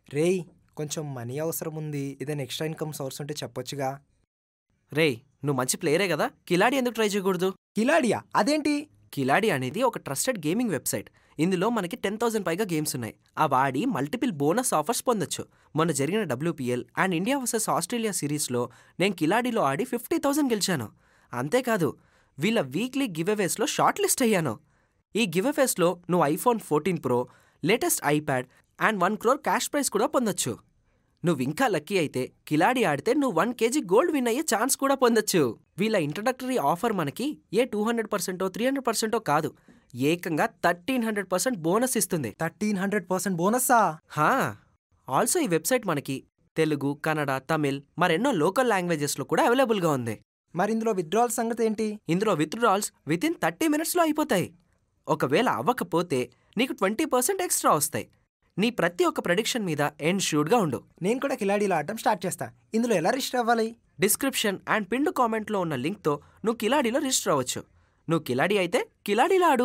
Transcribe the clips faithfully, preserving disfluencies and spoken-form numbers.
రేయ్, కొంచెం మనీ అవసరం ఉంది, ఏదైనా ఎక్స్ట్రా ఇన్కమ్ సోర్స్ ఉంటే చెప్పొచ్చుగా. రేయ్, నువ్వు మంచి ప్లేయరే కదా, కిలాడి ఎందుకు ట్రై చేయకూడదు? కిలాడియా? అదేంటి? కిలాడి అనేది ఒక ట్రస్టెడ్ గేమింగ్ వెబ్సైట్. ఇందులో మనకి టెన్ థౌసండ్ పైగా గేమ్స్ ఉన్నాయి. ఆ వాడి మల్టిపుల్ బోనస్ ఆఫర్స్ పొందొచ్చు. మొన్న జరిగిన WPL and India versus Australia సిరీస్లో నేను కిలాడిలో ఆడి ఫిఫ్టీ థౌసండ్ గెలిచాను. అంతేకాదు, వీళ్ళ వీక్లీ గివ్అవేస్లో షార్ట్ లిస్ట్ అయ్యాను. ఈ గివ్అవేస్లో నువ్వు iPhone fourteen pro, latest iPad and one crore cash prize కూడా పొందొచ్చు. నువ్వు ఇంకా లక్కీ అయితే కిలాడి ఆడితే నువ్వు వన్ కేజీ గోల్డ్ విన్ అయ్యే ఛాన్స్ కూడా పొందొచ్చు. వీళ్ళ ఇంట్రడక్టరీ ఆఫర్ మనకి ఏ టూ హండ్రెడ్ పర్సెంటో త్రీ హండ్రెడ్ పర్సెంటో కాదు, ఏకంగా థర్టీన్ హండ్రెడ్ పర్సెంట్ బోనస్ ఇస్తుంది. థర్టీన్ హండ్రెడ్ పర్సెంట్ బోనస్సా? హా, ఆల్సో ఈ వెబ్సైట్ మనకి తెలుగు, కన్నడ, తమిళ్ మరెన్నో లోకల్ లాంగ్వేజెస్లో కూడా అవైలబుల్గా ఉంది. మరి ఇందులో విత్డ్రాల్ సంగతి ఏంటి? ఇందులో విత్డ్రాల్స్ విత్ ఇన్ థర్టీ మినిట్స్లో అయిపోతాయి. ఒకవేళ అవ్వకపోతే నీకు ట్వంటీ పర్సెంట్ ఎక్స్ట్రా వస్తాయి. నీ ప్రతి ఒక్క ప్రెడిక్షన్ మీద ఎన్ష్యూర్డ్గా ఉండు. నేను కూడా కిలాడీలో ఆడటం స్టార్ట్ చేస్తా. ఇందులో ఎలా రిజిస్టర్ అవ్వాలి? డిస్క్రిప్షన్ అండ్ పిన్డ్ కామెంట్లో ఉన్న లింక్తో నువ్వు కిలాడీలో రిజిస్టర్ అవ్వచ్చు. నువ్వు కిలాడి అయితే కిలాడీలో ఆడు.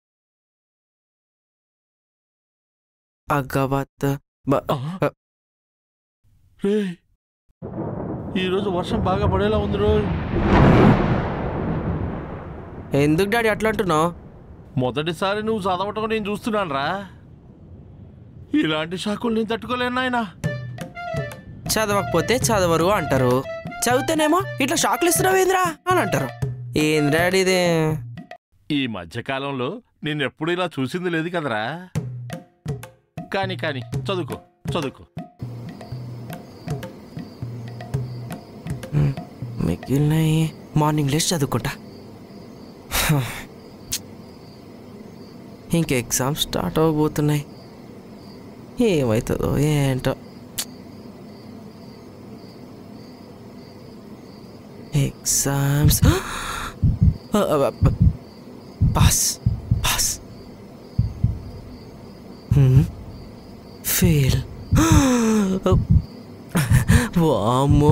ఈరోజు వర్షం బాగా పడేలా ఉంది రో. ఎందుకు డాడీ అట్లా అంటున్నావు? మొదటిసారి నువ్వు చదవటం నేను చూస్తున్నాను రా. ఇలాంటి షాకులు నేను తట్టుకోలేను నాయనా. చదవకపోతే చదవరు అంటారు, చదివితేనేమో ఇట్లా షాకులు ఇస్తున్నావేంద్రా అని అంటారు. ఏంద్రా ఇదే? ఈ మధ్యకాలంలో నేను ఎప్పుడు ఇలా చూసింది లేదు కదరా. కానీ కానీ చదువుకో చదువుకో. మిగిలినవి మార్నింగ్ లేచి చదువుకుంటా. ఇంక ఎగ్జామ్స్ స్టార్ట్ అవ్వబోతున్నాయి, ఏమవుతుందో ఏంటో. Exams pass pass fail. వామ్మో.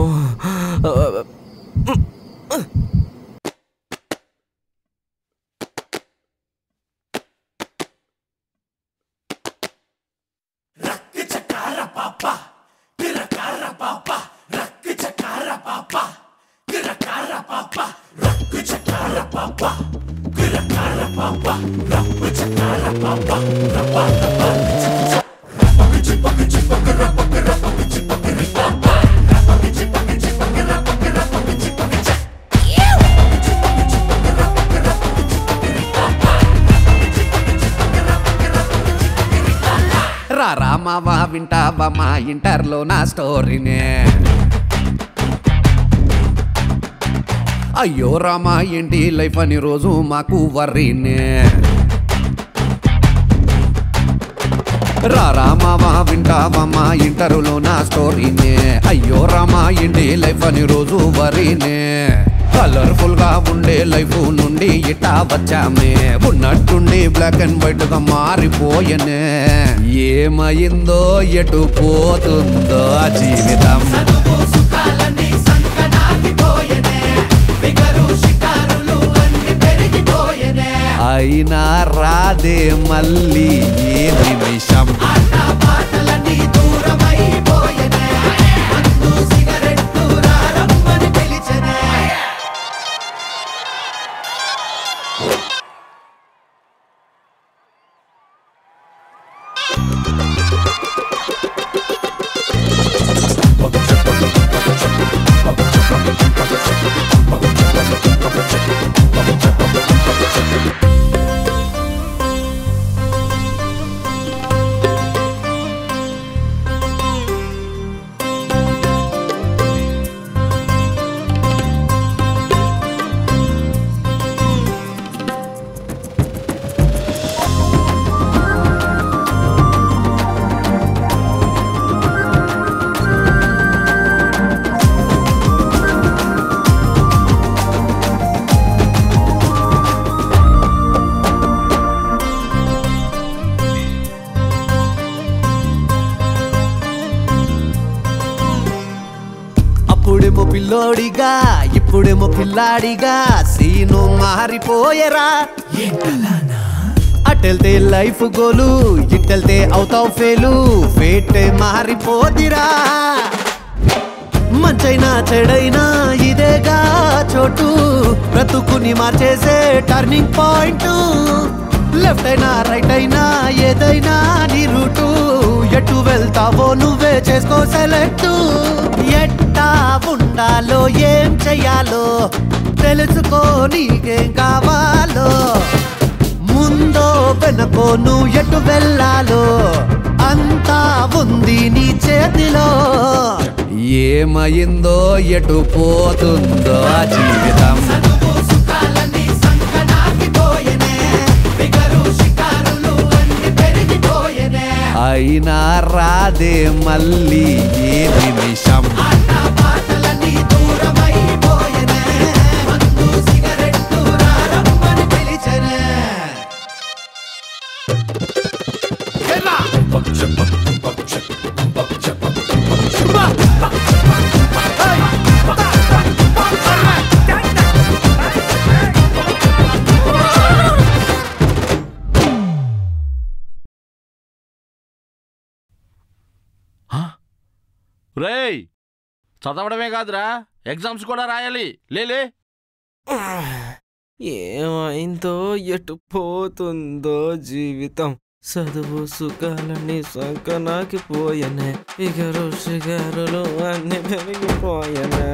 రామావా వింటావా మా ఇంటర్లో నా స్టోరీనే. అయ్యో రామా ఏంటి లైఫ్ అని రోజు మాకు వర్రీనే. రా రామావా వింటావా మా ఇంటర్లో నా స్టోరీనే. అయ్యో రామా ఏంటి లైఫ్ అని రోజు వర్రీనే. కలర్ఫుల్ గా ఉండే లైఫ్ నుండి ఇటా వచ్చామే, ఉన్నట్టుండి బ్లాక్ అండ్ వైట్ గా మారిపోయనే. ఏమైందో ఎటు పోతుందో జీవితం. అయినా రాదే మళ్ళీ ఏ నిమిషం. అప్పుడేమో పిల్లోడిగా ఇప్పుడేమో పిల్లాడిగా సీను మారిపోయేరా. అటెళ్తే లైఫ్ గోలు ఇటెళ్తే అవుతావు ఫేలు ఫేటే మారిపోదిరా మంచైనా చెడైనా ఇదేగా చోటు బ్రతుకుని మార్చేసే టర్నింగ్ పాయింట్ లెఫ్ట్ అయినా రైట్ అయినా ఏదైనా నీ రూటు ఎటు వెళ్తావో నువ్వే చేసుకో సెలెక్ట్ ఎట్టా ఉండాలో ఏం చెయ్యాలో తెలుసుకో నీకేం కావాలో ముందో వెనకో నువ్వు ఎటు వెళ్ళాలో అంతా ఉంది నీ చేతిలో ఏమైందో ఎటు పోతుందో జీవితం అయినా రాదే మళ్ళీ ఏ నిమిషం రేయ్ చదవడమే కాదురా ఎగ్జామ్స్ కూడా రాయాలి లేలే ఏమైందో ఎటు పోతుందో జీవితం చదువు సుఖాలని సంకనాకి పోయనే ఇగరు షిగరులు అన్ని పెరిగిపోయనే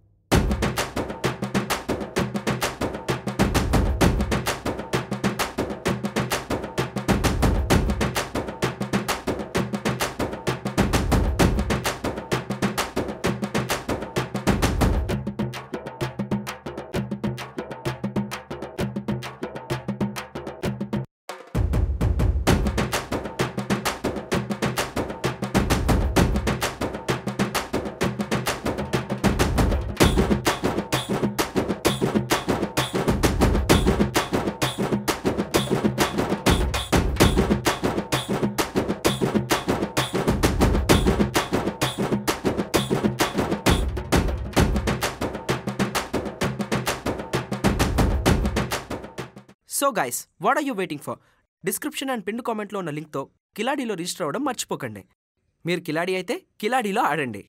so guys what are you waiting for description and pin కామెంట్లో ఉన్న లింక్తో కిలాడీలో రిజిస్టర్ అవ్వడం మర్చిపోకండి మీరు కిలాడీ అయితే కిలాడీలో ఆడండి